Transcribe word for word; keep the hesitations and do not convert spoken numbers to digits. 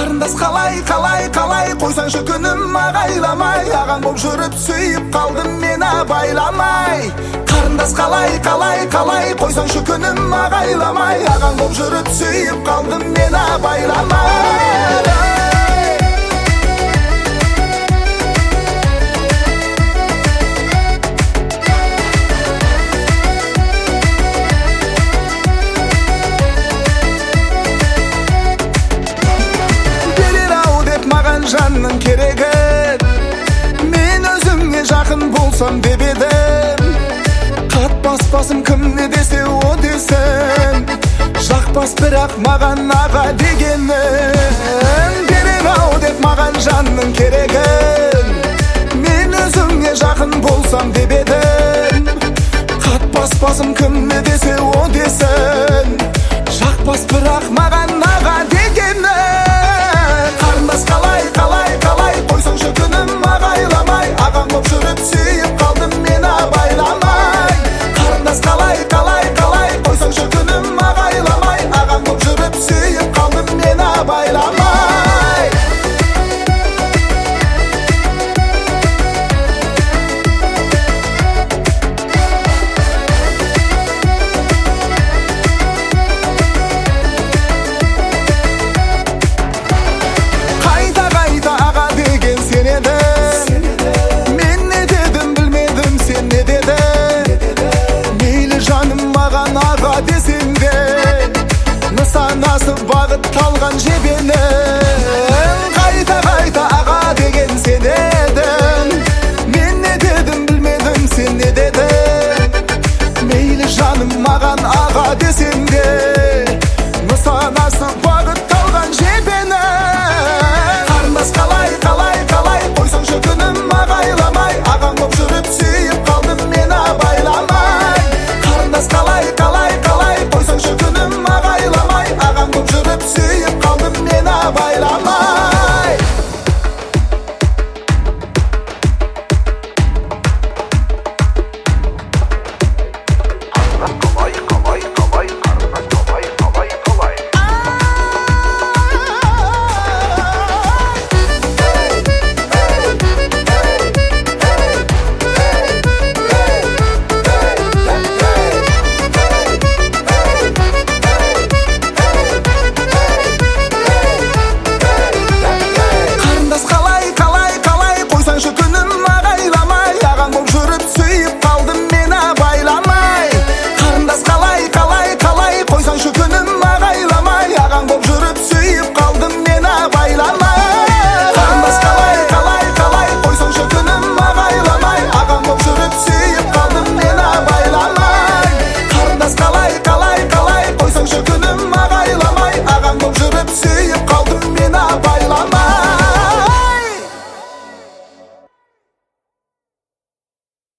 Қарындас қалай қалай қалай қойсаңшы күнім ағайламай, ағаң боп жүріп сүйіп қалдым мен абайламай. Қарындас қалай қалай қалай қойсаңшы күнім ағайламай, ағаң боп жүріп сүйіп қалдым мен абайламай. Жанның керегін мен өзіңе жақын болсам деп едім. Қатпас басым кімне десе о десін, жақпас бірақ маған аға дегенін. Берер ау деп маған жанның керегін мен өзіңе жақын болсам деп едім. Қатпас басым кімне десе о десін, жақпас бірақ маған аға дегенін. Қарындас қалай қалай қалай қойсаңшы күнім ағайламай, ағаң боп жүріп сүйіп қалдым мен абайламай. Қарындас қалай қалай қалай қойсаңшы күнім ағайламай, ағаң боп жүріп сүйіп қалдым мен абайламай. Нысанасы бағыт қалған жер